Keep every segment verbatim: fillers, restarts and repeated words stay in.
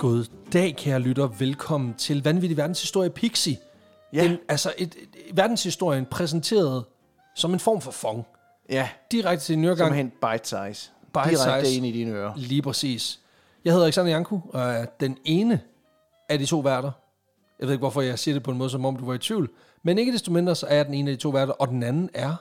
God dag, kære lytter. Velkommen til Vanvittig Verdenshistorie Pixie. Ja. En, altså et, et, verdenshistorien præsenteret som en form for fong. Ja. Direkte til en nyergang. Simpelthen bite size. Bite Direkte size. ind i dine ører. Lige præcis. Jeg hedder Alexander Janku, og er den ene af de to værter. Jeg ved ikke, hvorfor jeg siger det på en måde, som om du var i tvivl. Men ikke desto mindre, så er jeg den ene af de to værter, og den anden er...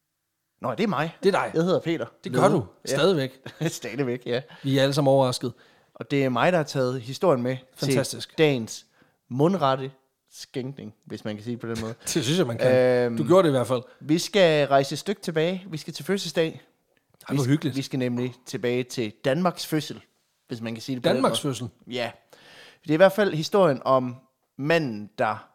Nå, det er mig. Det er dig. Jeg hedder Peter. Det gør du. Stadigvæk. Ja. Stadigvæk, ja. Vi er alle sammen overrasket. Og det er mig, der har taget historien med Fantastisk. til dagens mundrette skænkning, hvis man kan sige det på den måde. Det synes jeg, man kan. Øhm, Du gjorde det i hvert fald. Vi skal rejse et stykke tilbage. Vi skal til fødselsdag. Det var hyggeligt. Vi skal nemlig tilbage til Danmarks fødsel, hvis man kan sige det på Danmarks den måde. fødsel. Ja. Det er i hvert fald historien om manden, der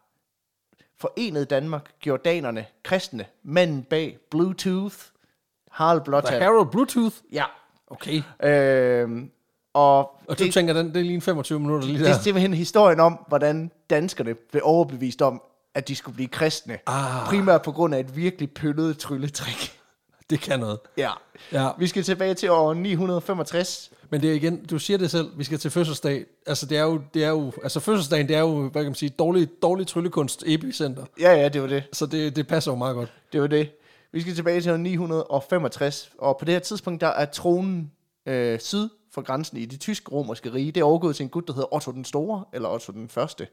forenede Danmark, gjorde danerne kristne. Manden bag Bluetooth, Harald Blåtand. The Harold Bluetooth? Ja. Okay. Øhm, og Og du det, tænker, den, det er lige en femogtyve minutter lige det der. er simpelthen historien om, hvordan danskerne blev overbevist om, at de skulle blive kristne. Ah. Primært på grund af et virkelig pøllet trylletrik. Det kan noget. Ja. Ja. Vi skal tilbage til år ni hundrede femogtres. Men det er igen, du siger det selv, vi skal til fødselsdag. Altså det er jo, det er jo, altså fødselsdagen, det er jo, hvad kan man sige, dårlig, dårlig tryllekunst epicenter. Ja, ja, det var det. Så det, det passer jo meget godt. Det var det. Vi skal tilbage til år ni hundrede femogtres, og på det her tidspunkt, der er tronen øh, syd for grænsen i det tysk-romerske rige. Det er overgået til en gut, der hedder Otto den Store, eller Otto den Første.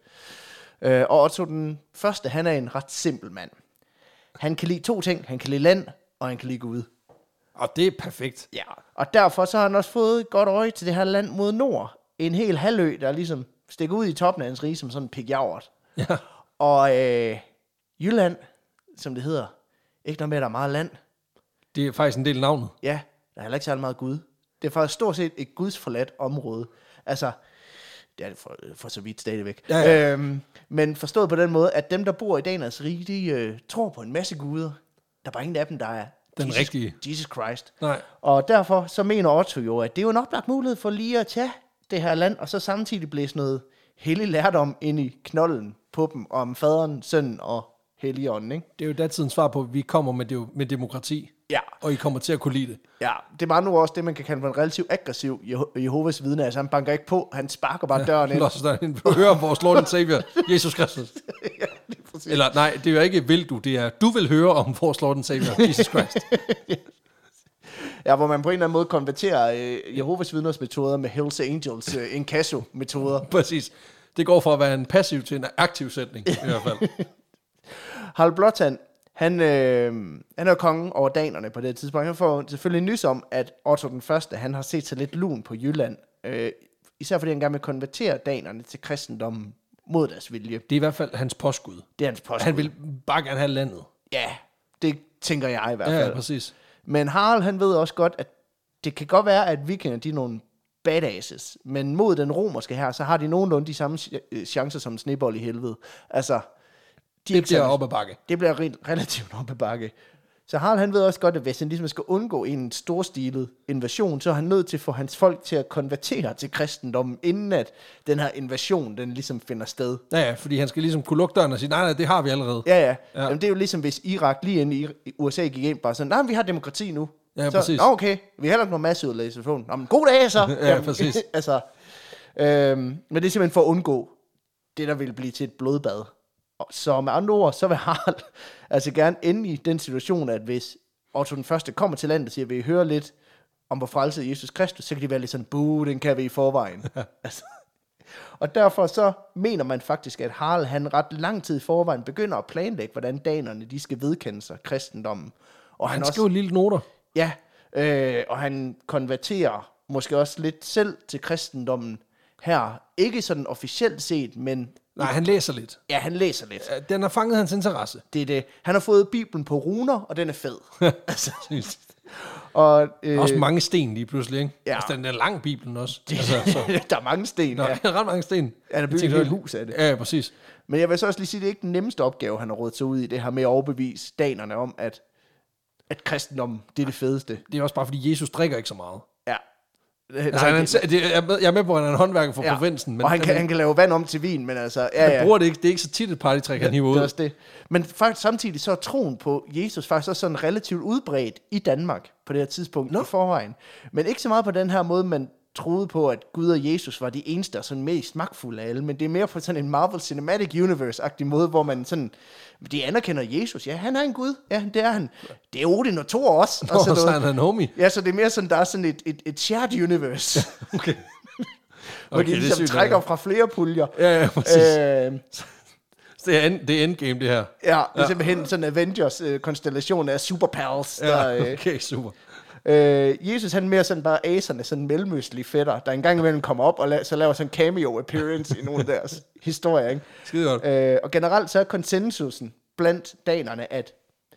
Øh, og Otto den Første, han er en ret simpel mand. Han kan lide to ting. Han kan lide land, og han kan lide Gud. Og det er perfekt. Ja. Og derfor så har han også fået et godt øje til det her land mod nord. En hel halvø, der ligesom stikker ud i toppen af hans rige, som sådan en pigjavret. Ja. Og øh, Jylland, som det hedder, ikke noget med, at der er meget land. Det er faktisk en del af navnet. Ja, der er heller ikke særlig meget Gud. Det er faktisk stort set et gudsforladt område. Altså, det er det for, for så vidt stadigvæk. Ja, ja. Øhm, men forstået på den måde, at dem, der bor i dagens rige, de øh, tror på en masse guder. Der er bare ingen af dem, der er Den Jesus, rigtige. Jesus Christ. Nej. Og derfor så mener Otto jo, at det er jo en oplagt mulighed for lige at tage det her land, og så samtidig blæse noget hellig lærdom ind i knolden på dem, om faderen, sønnen og helligånden, ikke? Det er jo datidens svar på, at vi kommer med, det, med demokrati. Ja. Og I kommer til at kunne lide det. Ja, det var nu også det, man kan kalde for en relativt aggressiv Jeho- Jehovas vidne. Altså, han banker ikke på, han sparker bare døren ind. Lad os da høre om vores Lord and Savior, Jesus Kristus. Ja, lige præcis. Eller nej, det er jo ikke vil du, det er du vil høre om vores Lord and Savior, Jesus Christ. Ja, hvor man på en eller anden måde konverterer øh, Jehovas vidners metoder med Hells Angels øh, inkasso-metoder. Præcis. Det går fra at være en passiv til en aktiv sætning, i hvert fald. Harald Blåtand, han, øh, han er kongen over danerne på det tidspunkt. Han får selvfølgelig nys om, at Otto den Første, han har set sig lidt lun på Jylland. Øh, især fordi han gerne vil konvertere danerne til kristendommen mod deres vilje. Det er i hvert fald hans påskud. Det er hans påskud. Han vil bare gerne have landet. Ja, det tænker jeg i hvert fald. Ja, præcis. Men Harald, han ved også godt, at det kan godt være, at vikinger, de er nogle badasses, men mod den romerske her, så har de nogenlunde de samme chancer som en snebold i helvede. Altså, de Det bliver op ad bakke. Det bliver re- relativt op ad bakke. Så Harald, han ved også godt, at hvis han ligesom skal undgå en storstilet invasion, så er han nødt til at få hans folk til at konvertere til kristendommen, inden at den her invasion, den ligesom finder sted. Ja, ja, fordi han skal ligesom kunne lukke døren og sige, nej, nej, det har vi allerede. Ja, ja. Ja. Jamen, det er jo ligesom, hvis Irak lige inden i U S A gik ind, bare sådan, nej, vi har demokrati nu. Ja, så, præcis. Nå, okay, vi har heller ikke noget masseudlæggelse. Nå, men god dag så. Ja, Jamen, præcis. altså, øhm, men det er simpelthen for at undgå det, der vil blive til et blodbad. Og så med andre ord, så vil Harald altså gerne ende i den situation, at hvis Otto den Første kommer til landet og siger, vil I høre lidt om hvor frelse Jesus Kristus, så kan de være lidt sådan, buh, den kan vi i forvejen. altså. Og derfor så mener man faktisk, at Harald, han ret lang tid i forvejen begynder at planlægge, hvordan danerne, de skal vedkende sig kristendommen. Og Han, han, han skriver også, lille noter. ja, øh, og han konverterer måske også lidt selv til kristendommen her. Ikke sådan officielt set, men Nej, han læser lidt. ja, han læser lidt. Ja, den har fanget hans interesse. Det er det. Han har fået Bibelen på runer, og den er fed. altså, og, øh, Også mange sten lige pludselig, ikke? Ja. Altså, den er lang, Bibelen også. det, altså, så. der er mange sten. Nå, Ja. ja. ret mange sten. Han har bygget et helt hus af det. Ja, ja, præcis. Men jeg vil så også lige sige, at det er ikke den nemmeste opgave, han har rådet sig ud i, det her med at overbevise danerne om, at, at kristendom, det er det fedeste. Det er også bare, fordi Jesus drikker ikke så meget. Ja. Altså, han er en, det, jeg, er med, jeg er med på, at han er en håndværker fra ja. provinsen. Men og han kan, han, han kan lave vand om til vin, men altså... Ja, han ja. bruger det ikke. Det er ikke så tit et partytræk, han hiver Det er ud. også det. Men faktisk samtidig så er troen på Jesus faktisk også sådan relativt udbredt i Danmark på det her tidspunkt Nå. i forvejen. Men ikke så meget på den her måde, man troede på, at Gud og Jesus var de eneste og sådan mest magtfulde af alle, men det er mere på sådan en Marvel Cinematic Universe-agtig måde, hvor man sådan, de anerkender Jesus. Ja, han er en Gud. Ja, det er han. Det er Odin og Thor også. Nå, og sådan så noget. er han en homie. Ja, så det er mere sådan, der er sådan et, et, et shared universe, Okay. hvor Okay, de det er ligesom sygt, trækker ja. fra flere puljer. Ja, ja, præcis. Øh, Det er, end, det er endgame, det her. ja, det er ja. simpelthen sådan en Avengers-konstellation af superpals. Der, Ja, øh, okay, super. Øh, Jesus han er mere sådan bare aserne, sådan mellemøstlige fætter, der engang imellem kommer op og la- så laver sådan en cameo appearance i nogle af deres historier, ikke? Skide godt. Øh, og generelt så er konsensusen blandt danerne, at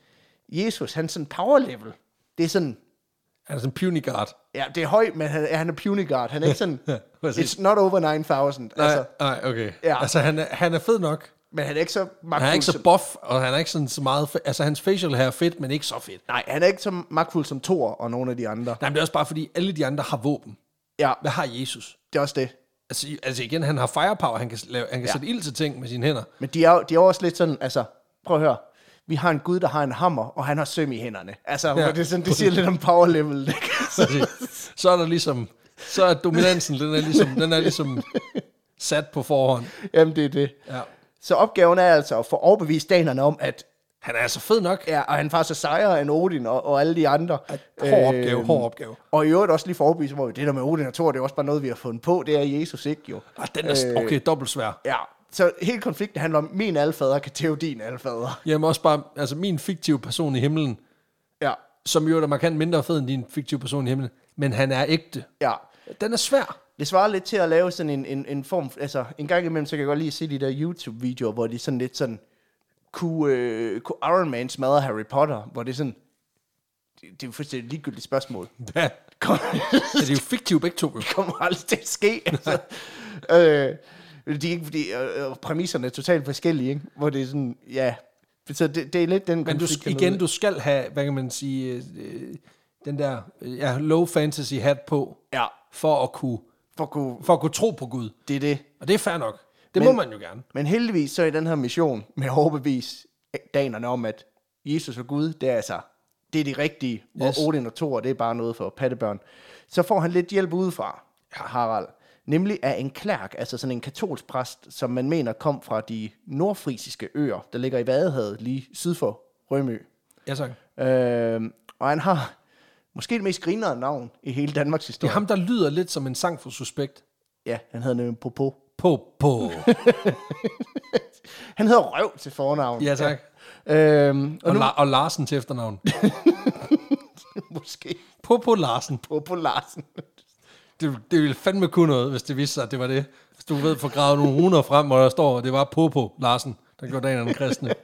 Jesus, han sådan power level, det er sådan, Han er sådan en puny guard. ja, det er højt, men han, han er puny guard, han er ikke sådan, Ja, præcis. it's not over nine thousand, Nej, altså, nej, okay. Ja. Altså, han er, han er fed nok. men han er ikke så magtfuld. Han er ikke så som, buff, og han er ikke sådan så meget... Fe- altså, hans facial her er fedt, men ikke så fedt. nej, han er ikke så magtfuld som Thor og nogle af de andre. Nej, men det er også bare, fordi alle de andre har våben. Ja, Hvad har Jesus? det er også det. Altså, altså igen, han har firepower. Han kan, lave, han kan Ja. sætte ild til ting med sine hænder. Men de er, jo- de er jo også lidt sådan, altså, prøv at høre. Vi har en Gud, der har en hammer, og han har søm i hænderne. Altså, Ja. ja. det, er sådan, det siger lidt om power level. Ikke? Præcis. Så er der ligesom... Så er dominansen, den er ligesom, den er ligesom sat på forhånd. Jamen, det er det. Ja. Så opgaven er altså at få overbevist danerne om, at Han er altså fed nok. ja, og han faktisk er sejere end Odin og, og alle de andre. Hård opgave, hård opgave. Og i øvrigt også lige for overbevist, hvor det der med Odin og Thor, det er også bare noget, vi har fundet på. Det er Jesus ikke jo. Ah, den er okay, dobbelt svær. Ja, så hele konflikten handler om, min alfader kan tæve din alfader. Jamen også bare, altså min fiktive person i himlen, Ja, som jo er markant mindre fed end din fiktive person i himlen, men han er ægte. ja. Den er svær. Det svarer lidt til at lave sådan en, en, en form, altså en gang imellem, så kan jeg godt lige se de der YouTube-videoer, hvor de sådan lidt sådan, kunne, øh, kunne Iron Man smadre Harry Potter, hvor det er sådan, det, det er jo fuldstændig et ligegyldigt spørgsmål. Ja. Kom, Det er jo fiktivt begge to. det kommer aldrig til at ske. Altså. øh, det er ikke, fordi øh, præmisserne er totalt forskellige, ikke? Hvor det er sådan, ja, så det, det er lidt den Men du, konflikt, der er igen, noget. du skal have, hvad kan man sige, øh, den der øh, ja, low fantasy hat på, Ja, for at kunne, for at kunne, for at kunne tro på Gud. det er det. Og det er fair nok. Det Men- må man jo gerne. Men heldigvis så i den her mission med at overbevise danerne om, at Jesus og Gud, det er altså, det er de rigtige, Yes. og Odin og Thor, det er bare noget for pattebørn. Så får han lidt hjælp udefra, Harald. Nemlig af en klærk, altså sådan en katolsk præst, som man mener kom fra de nordfrisiske øer, der ligger i Vadehavet lige syd for Rømø. Ja, tak. Øh, og han har måske det mest grinerende navn i hele Danmarks Det historie. er ham, der lyder lidt som en sang for Suspekt. Ja, han hedder nemlig Popo. På, på. Han hedder Røv til fornavn. Ja, tak. Øhm, og Og, nu, La- og Larsen til efternavn. måske På, på Larsen. Popo Larsen. Det, det ville fandme kunne noget, hvis det viste sig, at det var det. Hvis du ved, får gravet nogle runer frem, hvor der står, at det var Popo Larsen, der gjorde danerne kristne.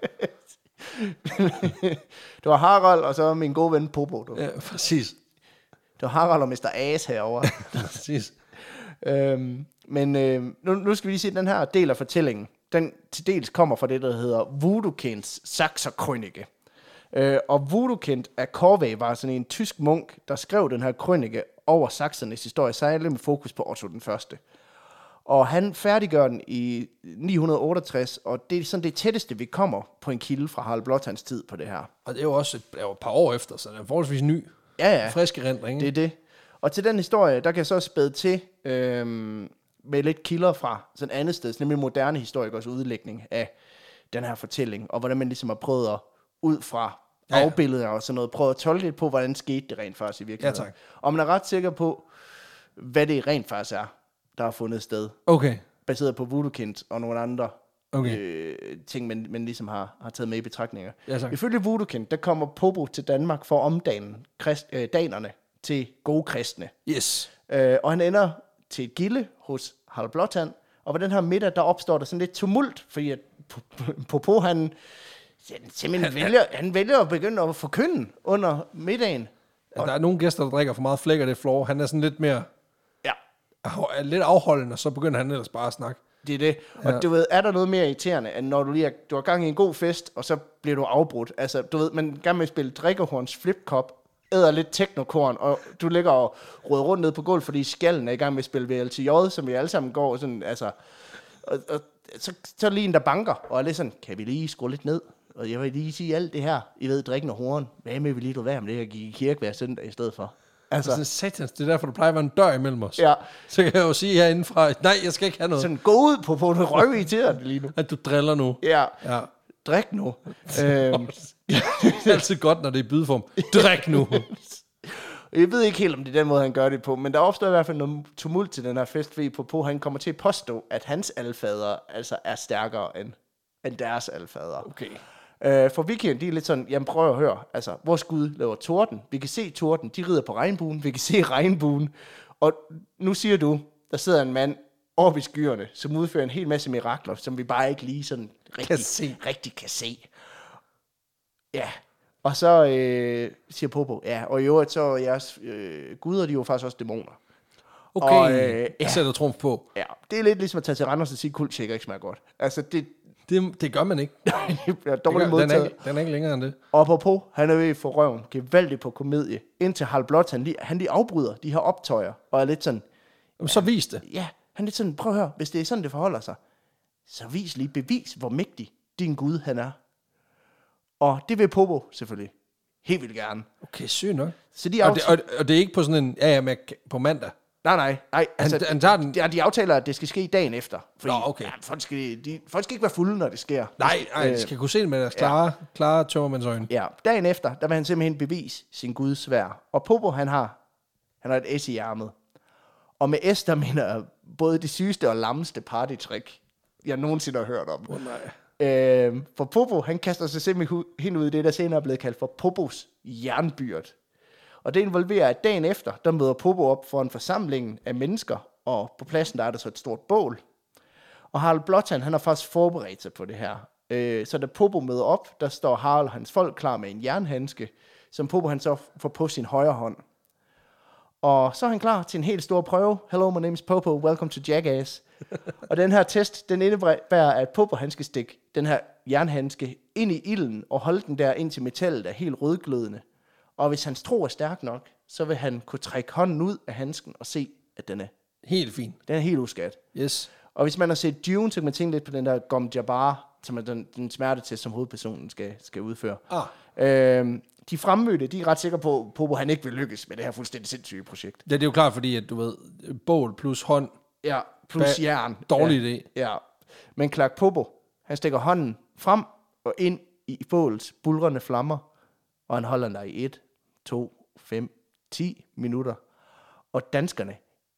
Det var Harald, og så min gode ven Popo. Du. Ja, præcis. Det var Harald og mister As herovre. præcis. øhm, men øh, nu, nu skal vi lige se den her del af fortællingen. Den til dels kommer fra det, der hedder Voodoo-Kinds Saxer-krønike. Øh, og Voodoo-Kind af Corvey var sådan en tysk munk, der skrev den her krønike over saksernes historie, særligt med fokus på Otto den første. Og han færdiggør den i ni hundrede otteogtres, og det er sådan det tætteste, vi kommer på en kilde fra Harald Blåtands tid på det her. Og det er jo også et, det er jo et par år efter, så den er forholdsvis ny. Ja, ja. Frisk erindring. Det er det. Og til den historie, der kan jeg så spæde til øhm, med lidt kilder fra sådan et andet sted, nemlig moderne historikers udlægning af den her fortælling, og hvordan man ligesom har prøvet at ud fra Ja, ja. afbilleder og sådan noget, prøvet at tolke lidt på, hvordan skete det rent faktisk i virkeligheden. Ja, tak. Og man er ret sikker på, hvad det rent faktisk er, der har fundet sted, Okay. baseret på Voodoo-Kind og nogle andre Okay. øh, ting, man, man ligesom har, har taget med i betragtninger. Ja, tak. Ifølge Voodoo-Kind, der kommer Popo til Danmark for at omdanne krist, øh, danerne til gode kristne. Yes. Øh, og han ender til et gilde hos Harald Blåtand, og ved den her middag, der opstår der sådan lidt tumult, fordi at Popo, han, han simpelthen han, vælger, han vælger at begynde at forkynde under middagen. Ja, der er nogle gæster, der drikker for meget flæk af det floor. Han er sådan lidt mere Ja, er lidt afholdende, og så begynder han ellers bare at snakke. det er det. Og Ja. du ved, er der noget mere irriterende, end når du lige er, du har gang i en god fest, og så bliver du afbrudt. Altså, du ved, man gerne vil spille drikkehorns flipkop, æder lidt teknokorn, og du ligger og råder rundt ned på gulv, fordi skallen er i gang med at spille V L T J, som vi alle sammen går sådan, altså, og, og så, så er lige en, der banker, og er lidt sådan, kan vi lige skrue lidt ned? Og jeg vil lige sige alt det her, I ved, drikken og horn, hvad med vi lige du være med det, og gik i kirke hver søndag i stedet for? Altså, sådan, satans, det er derfor, du plejer at være en dør imellem os. ja. Så kan jeg jo sige herindefra, nej, jeg skal ikke have noget. Sådan, gå ud på, på en røv i til det lige nu. At du driller nu. Ja, Ja. drik nu. øhm, Det er altid godt, når det er i bydeform. Drik nu. Jeg ved ikke helt, om det er den måde, han gør det på, men der opstår i hvert fald noget tumult til den her fest, fordi på, på han kommer til at påstå, at hans alfader altså er stærkere end, end deres alfader. Okay. Øh, for vikingerne, de er lidt sådan, jamen prøv at høre, altså, vores Gud laver torden, vi kan se torden, de rider på regnbuen, vi kan se regnbuen, og nu siger du, der sidder en mand oppe i skyerne, som udfører en hel masse mirakler, som vi bare ikke lige sådan rigtig Kan se. rigtig kan se. Ja, og så øh, siger Popo, ja, og i øvrigt så er jeres øh, guder, de er jo faktisk også dæmoner. Okay, Og, øh, jeg ja. sætter trumf på. Ja, det er lidt ligesom at tage til Randers og sige, at kuldshaker ikke smager godt. Altså, det, Det, det gør man ikke. det bliver Det dårligt gør, den, er modtaget. ikke den er ikke længere end det. Og Popo, han er ved at få røven gevaldigt på komedie, indtil Harald Blåt, han lige, han lige afbryder de her optøjer, og er lidt sådan, Jamen, så vis det. ja, han er lidt sådan, prøv at høre, hvis det er sådan, det forholder sig, så vis lige, bevis, hvor mægtig din Gud han er. Og det vil Popo selvfølgelig helt vildt gerne. Okay, sygt nok. Så de Og det, aftaler, og, og det er ikke på sådan en, ja, ja, med, på mandag. nej, nej, nej, altså, Han, han tager den. ja, de aftaler, at det skal ske dagen efter. Fordi, Nå, okay. ja, folk, skal, de, folk skal ikke være fulde, når det sker. Nej, nej, de skal kunne se det med deres klare, klare tømmermændsøjne. Ja, dagen efter, der vil han simpelthen bevise sin Guds sværd. Og Popo, han har, han har et S i ærmet. Og med S, der mener jeg både det sygeste og lammeste partytrick, jeg nogensinde har hørt om. Oh, nej. Øh, for Popo, han kaster sig simpelthen ud i det, der senere er blevet kaldt for Popos jernbyrd. Og det involverer, at dagen efter, der møder Popo op for en forsamling af mennesker, og på pladsen der er der så et stort bål. Og Harald Blåtand, han har faktisk forberedt sig på det her. Øh, så da Popo møder op, der står Harald og hans folk klar med en jernhandske, som Popo han så får på sin højre hånd. Og så er han klar til en helt stor prøve. Hello, my name is Popo, welcome to Jackass. Og den her test, den indebærer, at Popo han skal stikke den her jernhandske ind i ilden, og holde den der indtil metallet er helt rødglødende. Og hvis hans tro er stærk nok, så vil han kunne trække hånden ud af handsken og se, at den er, Helt fint. den er helt uskadt. Yes. Og hvis man har set Dune, så kan man tænke lidt på den der Gom Jabbar, som er den, den smertetest, som hovedpersonen skal, skal udføre. Ah. Øhm, de fremmødte, de er ret sikre på, at Popo han ikke vil lykkes med det her fuldstændig sindssyge projekt. Ja, det er jo klart, fordi at du ved, bål plus hånd, Ja, plus Ba- jern. dårlig ja. idé. Ja, men Clark Popo, han stikker hånden frem og ind i bålets bulrende flammer, og han holder den der i et, to, fem, ti minutter. Og danskerne,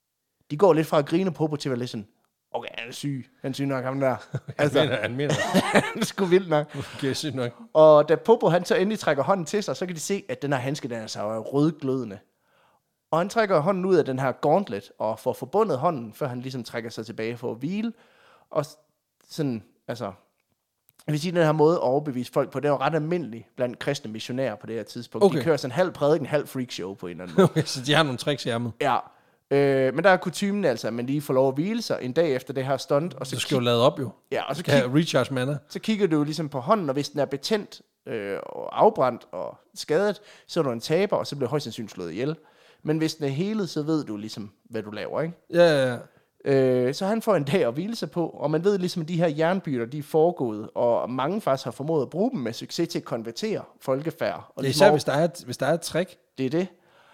de går lidt fra at grine Popo til at være lidt sådan, okay, han er syg. Han er syg nok, ham der. altså, han mener, han mener. han er sgu vildt nok. Okay, sygt nok. Og da Popo han så endelig trækker hånden til sig, så kan de se, at den her handske, den er så rødglødende. Og han trækker hånden ud af den her gauntlet, og får forbundet hånden, før han ligesom trækker sig tilbage for at hvile. Og sådan, altså, jeg vil sige, den her måde at overbevise folk på, det er jo ret almindeligt blandt kristne missionærer på det her tidspunkt. Okay. De kører sådan en halv prædiken, halv freakshow på en eller anden måde. Okay, så de har nogle tricks i ærmet. Ja, øh, men der er kutymen altså, at man lige får lov at hvile sig en dag efter det her stunt. Og så, Du skal jo lade op jo. ja, og så, Skal have recharge mana. så kigger du jo ligesom på hånden, og hvis den er betændt øh, og afbrændt og skadet, så er du en taber, og så bliver højst sandsynligt slået ihjel. Men hvis den er helet, så ved du ligesom, hvad du laver, ikke? Ja, ja, ja. Øh, så han får en dag at hvile sig på, og man ved ligesom, at de her jernbytter, de er foregået, og mange faktisk har formået at bruge dem med succes til at konvertere folkefærd. Og Det er ligesom især, over- hvis der er, et, hvis der er et trick. det er det.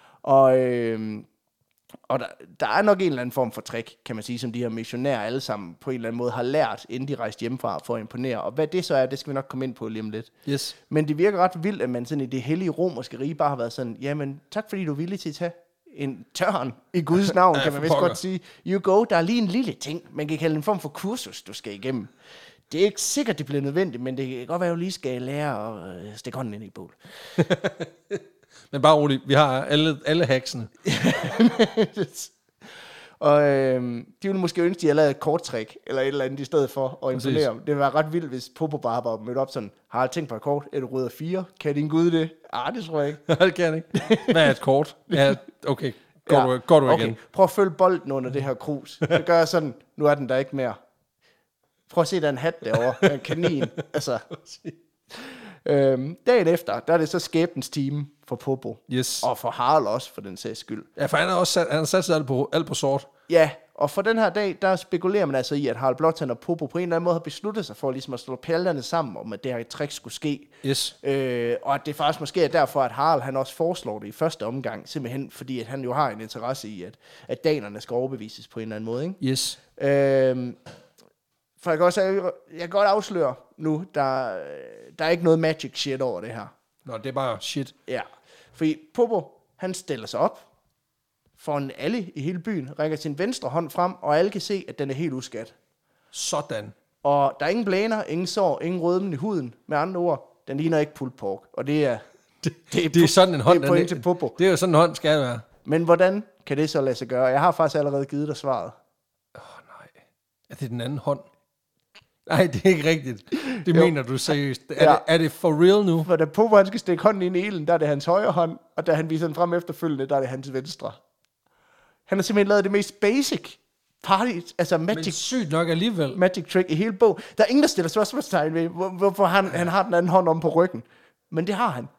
Og, øh, og der, der er nok en eller anden form for trick, kan man sige, som de her missionærer alle sammen på en eller anden måde har lært, inden de rejste hjemmefra for at imponere. Og hvad det så er, det skal vi nok komme ind på lige om lidt. Yes. Men det virker ret vildt, at man sådan i det hellige romerske rige bare har været sådan, jamen tak fordi du er villig til at tage en tørn i Guds navn, Ja, kan man for vist pokker. godt sige. You go, der er lige en lille ting, man kan kalde en form for kursus, du skal igennem. Det er ikke sikkert, det bliver nødvendigt, men det kan godt være, at du lige skal lære at øh, stikke hånden ind i et bål. Men bare roligt, vi har alle, alle hacksene. Og øh, de ville måske ønske, at de havde lavet et kort trick, eller et eller andet i stedet for at imponere. Det ville være ret vildt, hvis Popo bare var mødt op sådan, har jeg tænkt på et kort, er du rød af fire? Kan din Gud det? Ah, det tror jeg ikke. det kan jeg ikke. Hvad er et kort? Ja, okay. Går, ja. du, går du okay. igen? Prøv at følge bolden under det her krus. Så gør jeg sådan, nu er den der ikke mere. Prøv at se, der er en hat derovre, en kanin. Altså. Øhm, dagen efter, der er det så skæbnens team for Popo. Yes. Og for Harald også, for den sags skyld. Ja, for han har også sat, han har sat sig alt på, alt på sort. Ja, Og for den her dag, der spekulerer man altså i, at Harald Blåtand og Popo på en eller anden måde har besluttet sig for ligesom at slå pælerne sammen om, at det her trick skulle ske. Yes. Øh, og at det faktisk måske er derfor, at Harald han også foreslår det i første omgang, simpelthen fordi, at han jo har en interesse i, at, at danerne skal overbevises på en eller anden måde. Ikke? Yes. Øh, for jeg kan, også, jeg kan godt afsløre nu, der, der er ikke noget magic shit over det her. Nå, det er bare shit. Ja, fordi Popo, han stiller sig op foran alle i hele byen, rækker sin venstre hånd frem, og alle kan se, at den er helt uskat. Sådan. Og der er ingen blæner, ingen sår, ingen rødmen i huden. Med andre ord, den ligner ikke pulled pork. Og det er, det, det, er, det er sådan en hånd, det er point til Popo. Det er jo sådan en hånd skal være. Men hvordan kan det så lade sig gøre? Jeg har faktisk allerede givet dig svaret. Åh oh, nej. Er det den anden hånd? Nej, det er ikke rigtigt. Det Jo. mener du seriøst. Er, Ja. det, er det for real nu? For da Popo han skal stikke hånden ind i ilden, der er det hans højre hånd, og da han viser den frem efterfølgende, der er det hans venstre. Han har simpelthen lavet det mest basic party, altså Men magic, sygt nok alligevel. magic trick i hele bogen. Der er ingen, der stiller spørgsmålstegn ved, hvor- hvorfor han, han har den anden hånd om på ryggen. Men det har han.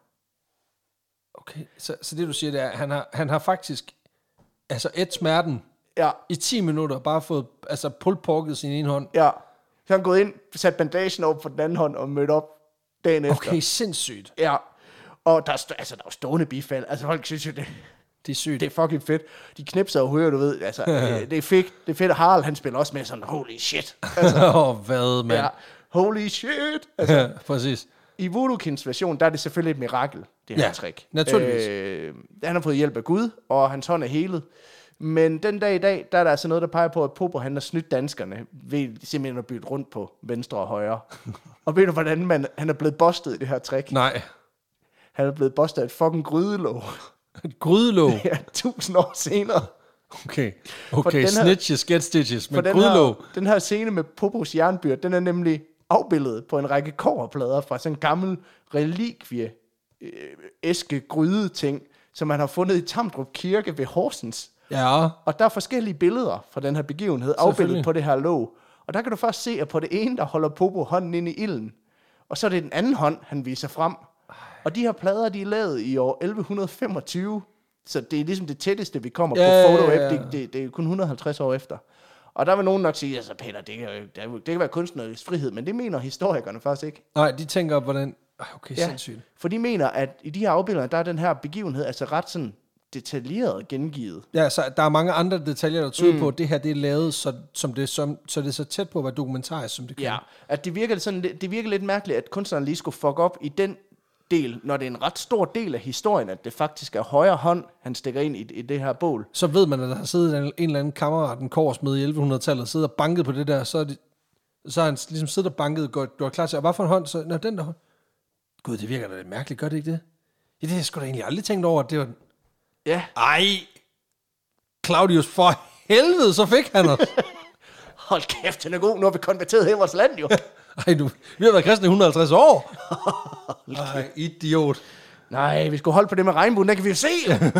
Okay, så, så det du siger, det er, han har, han har faktisk altså et smerten Ja, i ti minutter bare fået altså pullporket sin ene hånd. ja. Så han gået ind, sat bandagen op på den anden hånd og mødt op dagen efter. Okay, sindssygt. Ja, og der er, st- altså, der er jo stående bifald. Altså folk synes jo, det, Det er sygt. det er fucking fedt. De knipser og hører, du ved. Altså, øh, det er fedt. Det er fedt, at Harald han spiller også med sådan, holy shit. Altså, Åh, oh, hvad, mand. ja, holy shit. Altså, Ja, præcis. i Vodukins version, der er det selvfølgelig et mirakel, det her Ja, trick. naturligvis. Øh, han har fået hjælp af Gud, og hans hånd er helet. Men den dag i dag, der er der altså noget, der peger på, at Popo han har snydt danskerne ved simpelthen at bytte rundt på venstre og højre. Og ved du, hvordan man, han er blevet bustet i det her trick? Nej. Han er blevet bustet af et fucking grydelåg. Et grydelåg. Ja, tusind år senere. Okay. For Okay, den her- snitches get stitches. For Men den grydelåg. her, den her scene med Popos jernbyrd, den er nemlig afbildet på en række kobberplader fra sådan en gammel relikvie, øh, æske gryde ting, som man har fundet i Tamdrup Kirke ved Horsens. Ja. Og der er forskellige billeder fra den her begivenhed, afbildet på det her låg. Og der kan du først se, at på det ene, der holder Popo hånden ind i ilden. Og så er det den anden hånd, han viser frem. Og de her plader, de er lavet i år elleve femogtyve. Så det er ligesom det tætteste, vi kommer Ja, på foto. ja, ja. Det, det, det er kun et hundrede og halvtreds år efter. Og der vil nogen nok sige, altså Peter, det kan, jo- det, er jo- det kan være kunstnerisk frihed, men det mener historikerne faktisk ikke. Nej, de tænker, hvordan... Ej, okay, Ja. sindssygt. For de mener, at i de her afbilleder, der er den her begivenhed altså ret sådan detaljeret gengivet. Ja, så der er mange andre detaljer, der tyder mm. på, at det her det er lavet, så, som det, som, så det er så tæt på at være dokumentarisk, som det kan. Ja, at det virker, sådan, lidt- det virker lidt mærkeligt, at kunstneren lige skulle fuck op i den del, når det er en ret stor del af historien, at det faktisk er højre hånd, han stikker ind i, i det her bål. Så ved man, at der har siddet en, en eller anden kammerat, en korsmed i elleve hundrede-tallet, siddet og banket på det der, så, er det, så har han ligesom siddet og banket, og gjort klar til, og hvad for en hånd? Så, nå, den der hånd. Gud, det virker da lidt mærkeligt, gør det ikke det? Ja, det har jeg sgu da egentlig aldrig tænkt over, at det var... Ja, Ej! Claudius, for helvede, så fik han os. hold kæft, den er god, nu har vi konverteret hele vores land jo. Ej, du, vi har været kristne i et hundrede og halvtreds år. Ej, idiot. Nej, vi skulle holde på det med regnbuen, der kan vi jo se.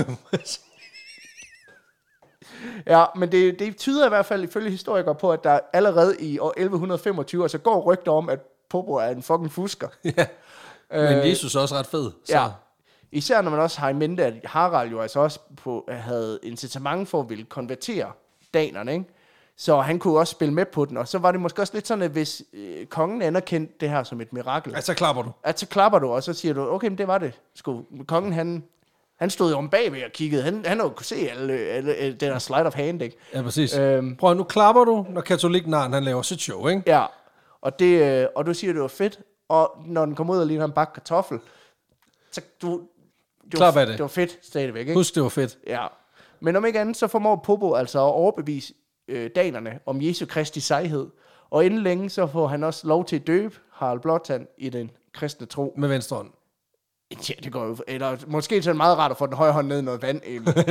Ja, men det, det tyder i hvert fald ifølge historikere på, at der allerede i år elleve femogtyve, altså går rygter om, at Popo er en fucking fusker. Ja. Men Jesus er også ret fed. Så. Ja. Især når man også har i mente, at Harald jo altså også på, havde incitament for at ville konvertere danerne, ikke? Så han kunne også spille med på den, og så var det måske også lidt sådan, at hvis øh, kongen anerkendte det her som et mirakel, Ja, så klapper du. at så klapper du, og så siger du, okay, men det var det. Sku, kongen, han, han stod jo om bagved og kiggede. Han, han havde jo kunne se alle, alle, alle den der slide of hand, ikke? Ja, præcis. Øhm. Prøv, nu klapper du, når katoliknaren han laver sit show, ikke? Ja, og, det, øh, og du siger, det var fedt, og når den kom ud og ligner en bakke kartoffel, så du... Det var, Klap af det. Det var fedt stadigvæk, ikke? Husk, det var fedt. Ja. Men om ikke andet, så formår Popo altså at overbevise øh, danerne om Jesu Kristi sejhed. Og inden længe, så får han også lov til at døbe Harald Blåtand i den kristne tro. Med venstre hånd. Ja, det går jo... Eller måske så er det meget rart at få den højre hånd ned i noget vand.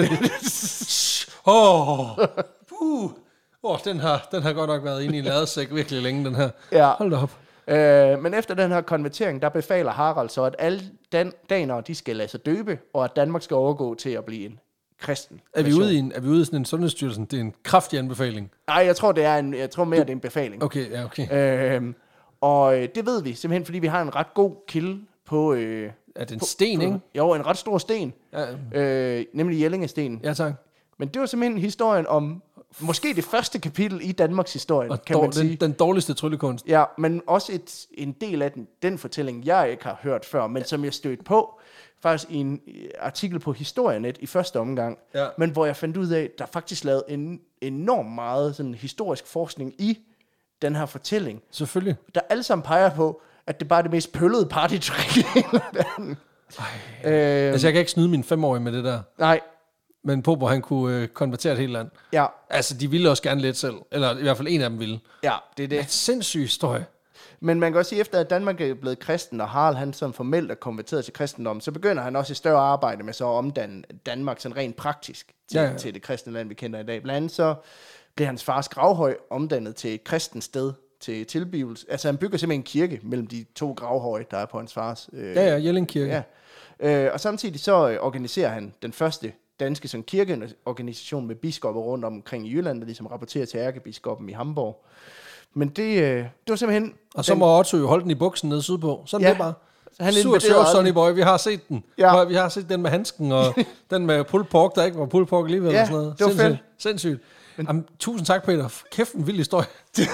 Åh, oh, uh. oh, den, har, den har godt nok været inde i en ladesæk virkelig længe, den her. Ja. Hold da op. Øh, men efter den her konvertering, der befaler Harald så, at alle dan- danere, de skal lade sig døbe, og at Danmark skal overgå til at blive en kristen. Er vi nation. ude i en, er vi ude i sådan en sundhedsstyrelsen? Det er en kraftig anbefaling. Nej, jeg tror, det er en, jeg tror mere, det er en befaling. Okay, ja, okay. Øh, og øh, det ved vi simpelthen, fordi vi har en ret god kilde på... Øh, Er det en på, sten, på, ikke? Jo, en ret stor sten, Ja, øh, nemlig Jellingestenen. ja tak. Men det var simpelthen historien om måske det første kapitel i Danmarks historie, Og kan dår, man sige. den, den dårligste tryllekunst. Ja, men også et, en del af den, den fortælling, jeg ikke har hørt før, men som jeg stødte på, faktisk i en artikel på Historienet i første omgang, Ja. men hvor jeg fandt ud af, at der faktisk lavet en enormt meget sådan, historisk forskning i den her fortælling, Selvfølgelig. der alle sammen peger på, at det bare er det mest pøllede partytrick i hele verden. Øh, altså, jeg kan ikke snyde min femårige med det der. Nej, Men Popo, han kunne øh, konvertere et helt land. ja, Altså, de ville også gerne lidt selv. Eller i hvert fald en af dem ville. ja, det er Det er det. en sindssyg historie. Men man kan også sige, efter at Danmark er blevet kristen, og Harald han som formelt er konverteret til kristendom, så begynder han også et større arbejde med så at omdanne Danmark sådan rent praktisk til, Ja, ja, ja. ja. til det kristne land, vi kender i dag. Blandt andet så bliver hans fars gravhøj omdannet til et kristent sted til tilbivelse. Altså han bygger simpelthen en kirke mellem de to gravhøje, der er på hans fars. Øh, Ja, ja, Jelling Kirke. ja. Øh, og samtidig så øh, organiserer han den første danske sådan, kirkeorganisation med biskopper rundt omkring i Jylland, der ligesom rapporterer til ærkebiskoppen i Hamburg. Men det, øh, det var simpelthen... Og så må Otto jo holde den i buksen nede sydpå. Sådan Ja. det er bare. Han Sur invaderede sjov, aldrig. Sonny Boy. Vi har set den. Ja. Vi har set den med handsken, og den med pulled pork, der ikke var pulled pork alligevel. Ja, og sådan noget. det var Sindssygt. fedt. Sindssygt. Jamen, tusind tak, Peter. Kæft, en vild historie.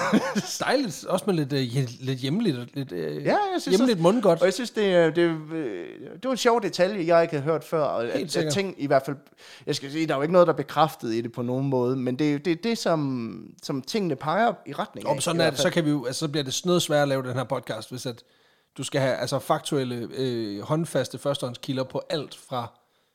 Dejligt. Også med lidt, uh, lidt hjemmeligt. Lidt, uh, Ja, jeg synes hjemmeligt også- mundgodt. Og jeg synes, det, er- det, øh, det var en sjov detalje, jeg ikke havde hørt før. Og Helt jeg, jeg sikkert. tænkte i hvert fald, jeg skal sige, der er jo ikke noget, der er bekræftet i det på nogen måde, men det er jo det, det som, som tingene peger i retning af. Og sådan i er hvert det, så, kan vi jo, altså, så bliver det noget sværere at lave den her podcast, hvis at du skal have altså, faktuelle, øh, håndfaste førstehåndskilder på alt fra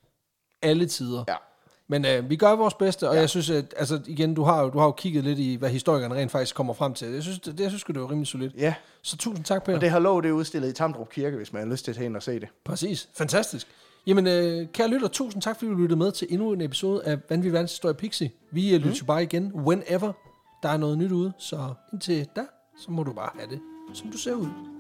alle tider. Ja. Men øh, vi gør vores bedste, og ja. jeg synes, at altså, igen, du har, jo, du har jo kigget lidt i, hvad historikerne rent faktisk kommer frem til. Jeg synes, det, det jeg synes det er rimelig solidt. Ja, Så tusind tak, Peter. og det har lov, det er udstillet i Tamdrup Kirke, hvis man har lyst til at tage ind og se det. Præcis. Fantastisk. Jamen, øh, kære lytter, tusind tak, fordi du lyttede med til endnu en episode af Vanvittig Verdenshistorie Pixie. Vi øh, lytter jo bare igen, whenever der er noget nyt ude. Så indtil da, så må du bare have det, som du ser ud.